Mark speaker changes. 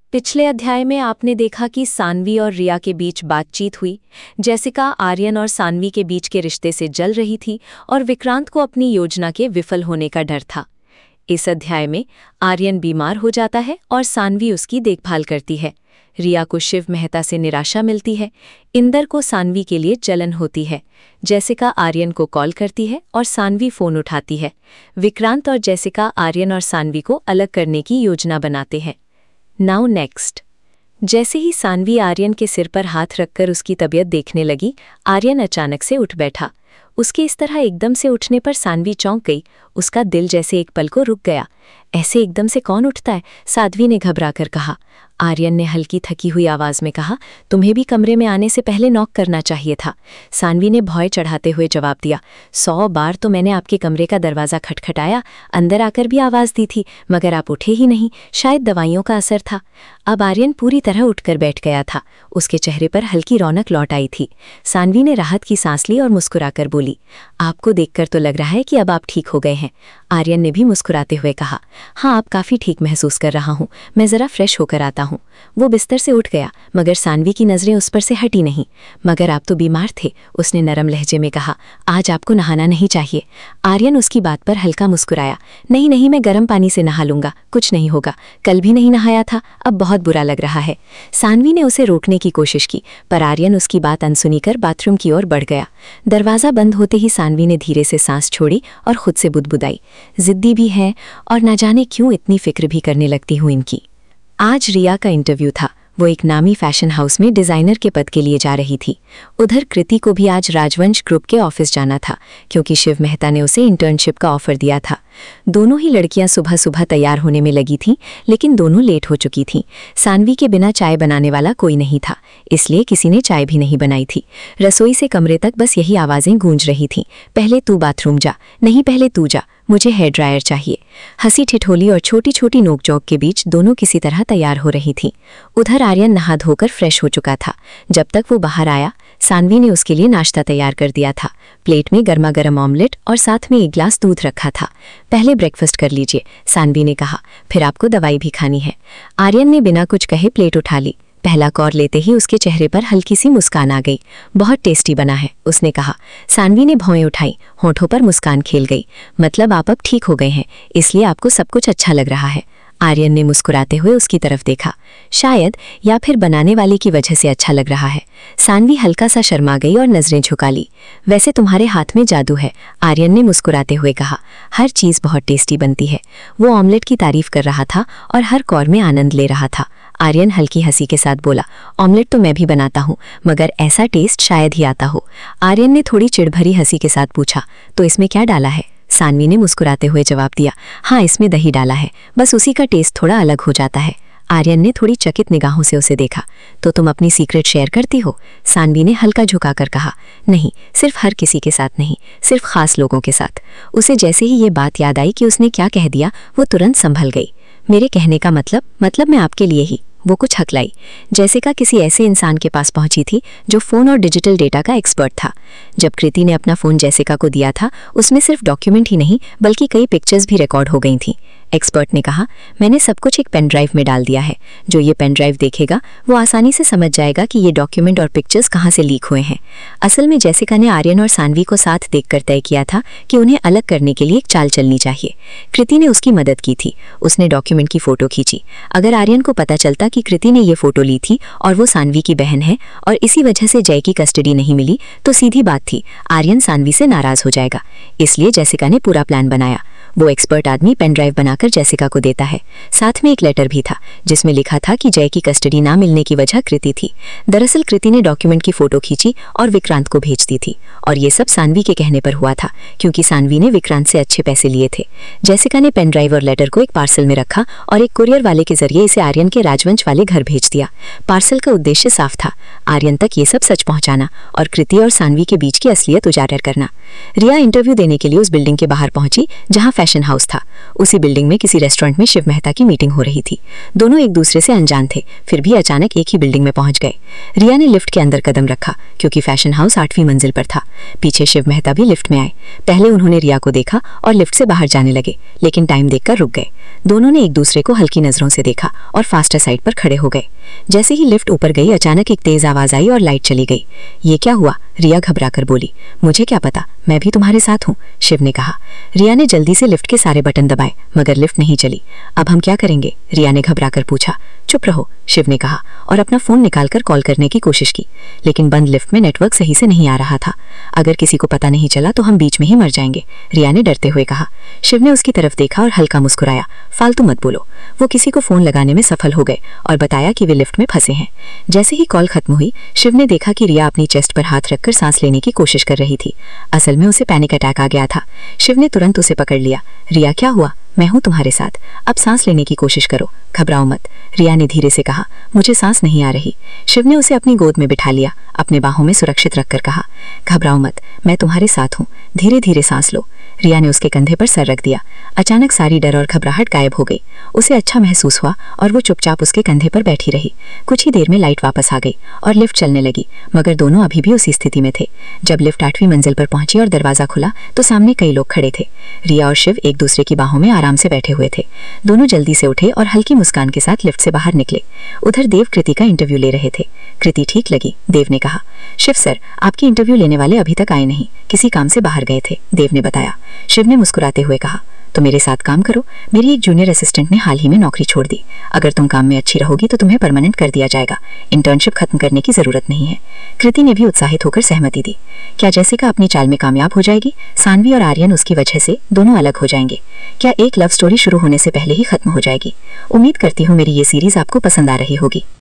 Speaker 1: पिछले अध्याय में आपने देखा कि सान्वी और रिया के बीच बातचीत हुई। जैसिका आर्यन और सान्वी के बीच के रिश्ते से जल रही थी और विक्रांत को अपनी योजना के विफल होने का डर था। इस अध्याय में आर्यन बीमार हो जाता है और सान्वी उसकी देखभाल करती है। रिया को शिव मेहता से निराशा मिलती है। इंदर को सान्वी के लिए जलन होती है। जैसिका आर्यन को कॉल करती है और सान्वी फोन उठाती है। विक्रांत और जैसिका आर्यन और सान्वी को अलग करने की योजना बनाते हैं। Now next. जैसे ही सान्वी आर्यन के सिर पर हाथ रखकर उसकी तबीयत देखने लगी, आर्यन अचानक से उठ बैठा। उसके इस तरह एकदम से उठने पर सान्वी चौंक गई। उसका दिल जैसे एक पल को रुक गया। ऐसे एकदम से कौन उठता है? साध्वी ने घबराकर कहा। आर्यन ने हल्की थकी हुई आवाज में कहा, तुम्हें भी कमरे में आने से पहले नॉक करना चाहिए था। सान्वी ने भौं चढ़ाते हुए जवाब दिया, 100 बार तो मैंने आपके कमरे का दरवाज़ा खटखटाया, अंदर आकर भी आवाज़ दी थी, मगर आप उठे ही नहीं। शायद दवाइयों का असर था। अब आर्यन पूरी तरह उठकर बैठ गया था। उसके चेहरे पर हल्की रौनक लौट आई थी। सान्वी ने राहत की सांस ली और मुस्कुराकर बोली, आपको देखकर तो लग रहा है कि अब आप ठीक हो गए हैं। आर्यन ने भी मुस्कुराते हुए कहा, हाँ, आप काफ़ी ठीक महसूस कर रहा हूँ, मैं ज़रा फ्रेश होकर आता हूँ। वो बिस्तर से उठ गया, मगर सान्वी की नज़रें उस पर से हटी नहीं। मगर आप तो बीमार थे, उसने नरम लहजे में कहा, आज आपको नहाना नहीं चाहिए। आर्यन उसकी बात पर हल्का मुस्कुराया, नहीं नहीं, मैं गर्म पानी से नहा लूंगा, कुछ नहीं होगा, कल भी नहीं नहाया था, अब बहुत बुरा लग रहा है। सान्वी ने उसे रोकने की कोशिश की, पर आर्यन उसकी बात अनसुनी कर बाथरूम की ओर बढ़ गया। दरवाज़ा बंद होते ही सान्वी ने धीरे से सांस छोड़ी और खुद से बुदबुदाई, जिद्दी भी है और न जाने क्यों इतनी फिक्र भी करने लगती हूँ इनकी। आज रिया का इंटरव्यू था। वो एक नामी फैशन हाउस में डिज़ाइनर के पद के लिए जा रही थी। उधर कृति को भी आज राजवंश ग्रुप के ऑफिस जाना था, क्योंकि शिव मेहता ने उसे इंटर्नशिप का ऑफर दिया था। दोनों ही लड़कियां सुबह सुबह तैयार होने में लगी थीं, लेकिन दोनों लेट हो चुकी थीं। सान्वी के बिना चाय बनाने वाला कोई नहीं था, इसलिए किसी ने चाय भी नहीं बनाई थी। रसोई से कमरे तक बस यही आवाज़ें गूंज रही थीं, पहले तू बाथरूम जा, नहीं पहले तू जा, मुझे हेयर ड्रायर चाहिए। हंसी ठिठोली और छोटी छोटी नोकझोंक के बीच दोनों किसी तरह तैयार हो रही थीं। उधर आर्यन नहा धोकर फ्रेश हो चुका था। जब तक वो बाहर आया, सान्वी ने उसके लिए नाश्ता तैयार कर दिया था। प्लेट में गर्मा गर्म ऑमलेट और साथ में एक गिलास दूध रखा था। पहले ब्रेकफास्ट कर लीजिए, सान्वी ने कहा, फिर आपको दवाई भी खानी है। आर्यन ने बिना कुछ कहे प्लेट उठा ली। पहला कौर लेते ही उसके चेहरे पर हल्की सी मुस्कान आ गई। बहुत टेस्टी बना है, उसने कहा। सान्वी ने भौएं उठाई, होठों पर मुस्कान खेल गई। मतलब आप अब ठीक हो गए हैं, इसलिए आपको सब कुछ अच्छा लग रहा है। आर्यन ने मुस्कुराते हुए उसकी तरफ देखा। शायद, या फिर बनाने वाले की वजह से अच्छा लग रहा है। सान्वी हल्का सा शर्मा गई और नजरें झुका ली। वैसे तुम्हारे हाथ में जादू है, आर्यन ने मुस्कुराते हुए कहा। हर चीज़ बहुत टेस्टी बनती है। वो ऑमलेट की तारीफ कर रहा था और हर कौर में आनंद ले रहा था। आर्यन हल्की हंसी के साथ बोला, ऑमलेट तो मैं भी बनाता हूँ, मगर ऐसा टेस्ट शायद ही आता हो। आर्यन ने थोड़ी चिढ़भरी हंसी के साथ पूछा, तो इसमें क्या डाला है? सान्वी ने मुस्कुराते हुए जवाब दिया, हाँ, इसमें दही डाला है, बस उसी का टेस्ट थोड़ा अलग हो जाता है। आर्यन ने थोड़ी चकित निगाहों से उसे देखा। तो तुम अपनी सीक्रेट शेयर करती हो? सान्वी ने हल्का झुकाकर कहा। नहीं, सिर्फ हर किसी के साथ नहीं, सिर्फ खास लोगों के साथ। उसे जैसे ही ये बात याद आई कि उसने क्या कह दिया, वो तुरंत संभल गई। मेरे कहने का मतलब मैं आपके लिए ही। वो कुछ हकलाई। जैसिका किसी ऐसे इंसान के पास पहुंची थी जो फ़ोन और डिजिटल डेटा का एक्सपर्ट था। जब कृति ने अपना फ़ोन जैसिका को दिया था, उसमें सिर्फ डॉक्यूमेंट ही नहीं बल्कि कई पिक्चर्स भी रिकॉर्ड हो गई थीं। एक्सपर्ट ने कहा, मैंने सब कुछ एक पेन ड्राइव में डाल दिया है। जो ये पेन ड्राइव देखेगा वो आसानी से समझ जाएगा कि ये डॉक्यूमेंट और पिक्चर्स कहाँ से लीक हुए हैं। असल में जैसिका ने आर्यन और सान्वी को साथ देखकर तय किया था कि उन्हें अलग करने के लिए एक चाल चलनी चाहिए। कृति ने उसकी मदद की थी। उसने डॉक्यूमेंट की फ़ोटो खींची। अगर आर्यन को पता चलता कि कृति ने ये फ़ोटो ली थी और वो सान्वी की बहन है और इसी वजह से जय की कस्टडी नहीं मिली, तो सीधी बात थी, आर्यन सान्वी से नाराज़ हो जाएगा। इसलिए जैसिका ने पूरा प्लान बनाया। वो एक्सपर्ट आदमी पेन ड्राइव बनाकर जैसिका को देता है। साथ में एक लेटर भी था जिसमें लिखा था कि जय की कस्टडी ना मिलने की वजह कृति थी। दरअसल कृति ने डॉक्यूमेंट की फ़ोटो खींची और विक्रांत को भेज दी थी, और ये सब सान्वी के कहने पर हुआ था, क्योंकि सान्वी ने विक्रांत से अच्छे पैसे लिए थे। जैसिका ने पेन ड्राइव और लेटर को एक पार्सल में रखा और एक कुरियर वाले के जरिए इसे आर्यन के राजवंश वाले घर भेज दिया। पार्सल का उद्देश्य साफ था, आर्यन तक ये सब सच पहुंचाना और कृति और सान्वी के बीच की असलियत उजागर करना। रिया इंटरव्यू देने के लिए उस बिल्डिंग के बाहर पहुंची जहां फैशन हाउस था। उसी बिल्डिंग में किसी रेस्टोरेंट में शिव मेहता की मीटिंग हो रही थी। दोनों एक दूसरे से अनजान थे, फिर भी अचानक एक ही बिल्डिंग में पहुंच गए। रिया ने लिफ्ट के अंदर कदम रखा क्योंकि फैशन हाउस 8वीं मंजिल पर था। पीछे शिव मेहता भी लिफ्ट में आए। पहले उन्होंने रिया को देखा और लिफ्ट से बाहर जाने लगे, लेकिन टाइम देखकर रुक गए। दोनों ने एक दूसरे को हल्की नजरों से देखा और फास्टर साइड पर खड़े हो गए। जैसे ही लिफ्ट ऊपर गई, अचानक एक तेज आवाज आई और लाइट चली गई। ये क्या हुआ? रिया घबराकर बोली। मुझे क्या पता, मैं भी तुम्हारे साथ हूँ, शिव ने कहा। रिया ने जल्दी से लिफ्ट के सारे बटन दबाए, मगर लिफ्ट नहीं चली। अब हम क्या करेंगे? रिया ने घबराकर पूछा। चुप रहो, शिव ने कहा और अपना फोन निकालकर कॉल करने की कोशिश की, लेकिन बंद लिफ्ट में नेटवर्क सही से नहीं आ रहा था। अगर किसी को पता नहीं चला तो हम बीच में ही मर जाएंगे, रिया ने डरते हुए कहा। शिव ने उसकी तरफ देखा और हल्का मुस्कुराया। फालतू मत बोलो। वो किसी को फोन लगाने में सफल हो गए और बताया कि वे लिफ्ट में फंसे हैं। जैसे ही कॉल खत्म हुई, शिव ने देखा कि रिया अपनी चेस्ट पर हाथ रखकर सांस लेने की कोशिश कर रही थी। असल में उसे पैनिक अटैक आ गया था। शिव ने तुरंत उसे पकड़ लिया। रिया, क्या हुआ? मैं हूं तुम्हारे साथ, अब सांस लेने की कोशिश करो, घबराओ मत, रिया ने धीरे से कहा। मुझे सांस नहीं आ रही। शिव ने उसे अपनी गोद में बिठा लिया, अपने बाहों में सुरक्षित रखकर कहा, घबराओ मत, मैं तुम्हारे साथ हूँ, धीरे धीरे सांस लो। रिया ने उसके कंधे पर सर रख दिया। अचानक सारी डर और घबराहट गायब हो गई। उसे अच्छा महसूस हुआ और वो चुपचाप उसके कंधे पर बैठी रही। कुछ ही देर में लाइट वापस आ गई और लिफ्ट चलने लगी, मगर दोनों अभी भी उसी स्थिति में थे। जब लिफ्ट 8वीं मंजिल पर पहुंची और दरवाजा खुला तो सामने कई लोग खड़े थे। रिया और शिव एक दूसरे की बाहों में आराम से बैठे हुए थे। दोनों जल्दी से उठे और हल्की मुस्कान के साथ लिफ्ट से बाहर निकले। उधर देव कृति का इंटरव्यू ले रहे थे। कृति ठीक लगी, देव ने कहा। शिव सर, आपकी इंटरव्यू लेने वाले अभी तक आए नहीं, किसी काम से बाहर गए थे, देव ने बताया। शिव ने मुस्कुराते हुए कहा, तो मेरे साथ काम करो, मेरी एक जूनियर असिस्टेंट ने हाल ही में नौकरी छोड़ दी। अगर तुम काम में अच्छी रहोगी तो तुम्हें परमानेंट कर दिया जाएगा, इंटर्नशिप खत्म करने की जरूरत नहीं है। कृति ने भी उत्साहित होकर सहमति दी। क्या जैसिका अपनी चाल में कामयाब हो जाएगी? सानवी और आर्यन उसकी वजह से दोनों अलग हो जाएंगे। क्या एक लव स्टोरी शुरू होने से पहले ही खत्म हो जाएगी? उम्मीद करती हूँ मेरी ये सीरीज आपको पसंद आ रही होगी।